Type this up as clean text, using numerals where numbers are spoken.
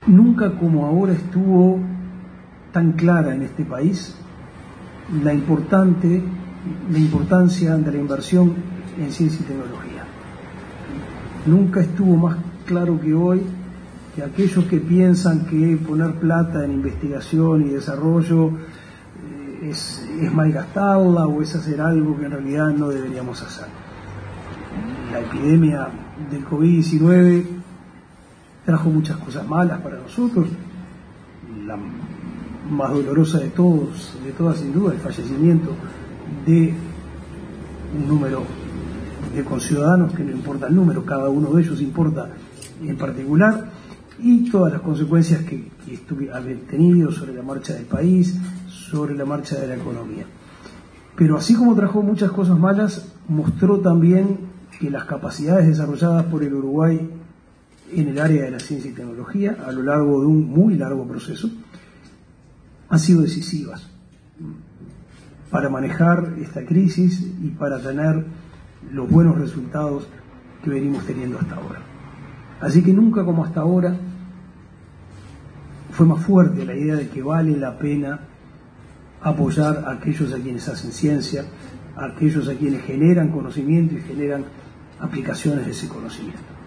Nunca como ahora estuvo tan clara en este país la importancia de la inversión en ciencia y tecnología. Nunca estuvo más claro que hoy que aquellos que piensan que poner plata en investigación y desarrollo es malgastarla o es hacer algo que en realidad no deberíamos hacer. La epidemia del COVID-19 trajo muchas cosas malas para nosotros. La más dolorosa de todas sin duda, el fallecimiento de un número de conciudadanos, que no importa el número, cada uno de ellos importa en particular, y todas las consecuencias que han tenido sobre la marcha del país, sobre la marcha de la economía. Pero así como trajo muchas cosas malas, mostró también que las capacidades desarrolladas por el Uruguay en el área de la ciencia y tecnología, a lo largo de un muy largo proceso, han sido decisivas para manejar esta crisis y para tener los buenos resultados que venimos teniendo hasta ahora. Así que nunca como hasta ahora fue más fuerte la idea de que vale la pena apoyar a aquellos a quienes hacen ciencia, a aquellos a quienes generan conocimiento y generan aplicaciones de ese conocimiento.